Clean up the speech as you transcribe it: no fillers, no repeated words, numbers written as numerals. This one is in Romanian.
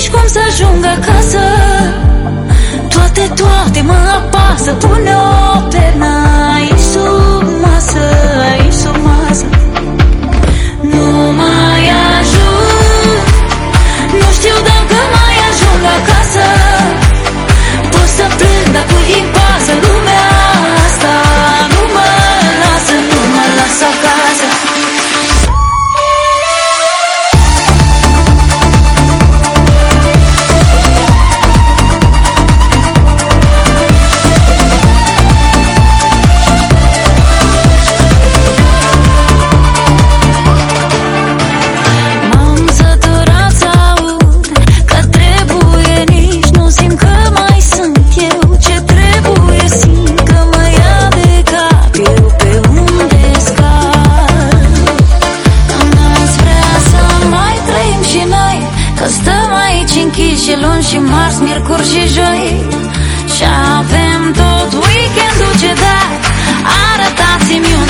nici cum să ajung acasă. Toate mă apasă. Pune o pernă aici sub masă, aici sub masă. Nu mai ajung, nu știu dacă mai ajung acasă. Pot să plâng, dar cui-i pasă? Lumea asta nu mă lasă, nu mă lasă acasă. Și luni și marți, miercuri și joi, și avem tot weekendul ce da. Arătați-mi